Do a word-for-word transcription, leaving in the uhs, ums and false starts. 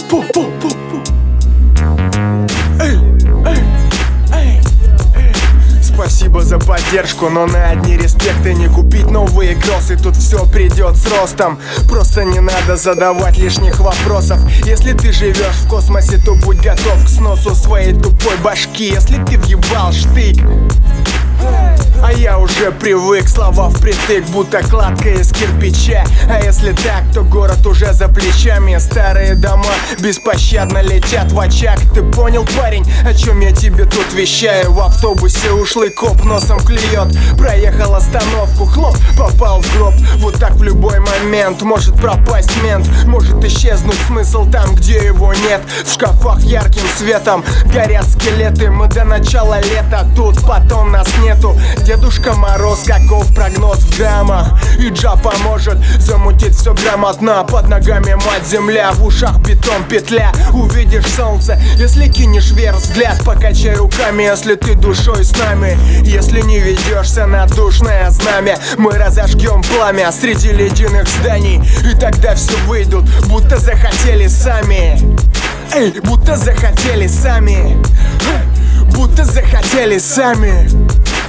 Пу, пу, пу, пу. Эй, эй, эй, эй. Спасибо за поддержку, но на одни респекты не купить новые кроссы. Тут все придет с ростом. Просто не надо задавать лишних вопросов. Если ты живешь в космосе, то будь готов к сносу своей тупой башки. Если ты въебал штык, а я уже привык, слова впритык, будто кладка из кирпича. А если так, то город уже за плечами. Старые дома беспощадно летят в очаг. Ты понял, парень, о чем я тебе тут вещаю? В автобусе ушлый коп носом клюет. Проехал остановку, хлоп, попал в гроб. Вот так в любой момент может пропасть мент. Может исчезнуть смысл там, где его нет. В шкафах ярким светом горят скелеты. Мы до начала лета тут, потом нас нету. Дедушка Мороз, каков прогноз в граммах? И Джа поможет замутить все грамотно. Под ногами мать земля, в ушах бетон петля. Увидишь солнце, если кинешь вверх взгляд. Покачай руками, если ты душой с нами. Если не ведешься на душное знамя, мы разожгем пламя среди ледяных зданий. И тогда все выйдут, будто захотели сами. Эй, будто захотели сами. Будто захотели сами.